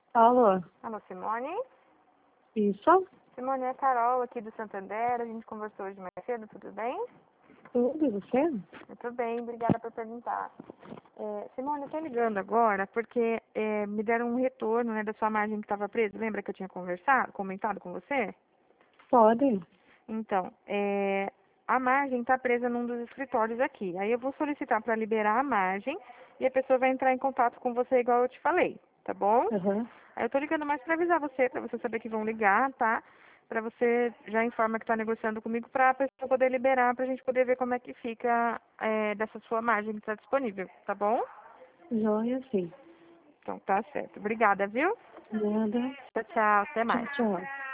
Alô? Alô, Simone? Isso? Simone, é a Carol aqui do Santander. A gente conversou hoje mais cedo, tudo bem? Tudo, e você? Muito bem, obrigada por perguntar. Simone, eu tô ligando agora porque me deram um retorno, né, da sua margem que estava presa. Lembra que eu tinha comentado com você? Pode. Então, a margem está presa num dos escritórios aqui. Aí eu vou solicitar para liberar a margem e a pessoa vai entrar em contato com você igual eu te falei, tá bom? Aham. Aí eu tô ligando mais para avisar você, para você saber que vão ligar, tá? Para você já informa que está negociando comigo para a pessoa poder liberar, para a gente poder ver como é que fica dessa sua margem que está disponível, tá bom? Joia, sim. Então tá certo. Obrigada, viu? Nada. Tchau, tchau. Até Tchau, mais. tchau.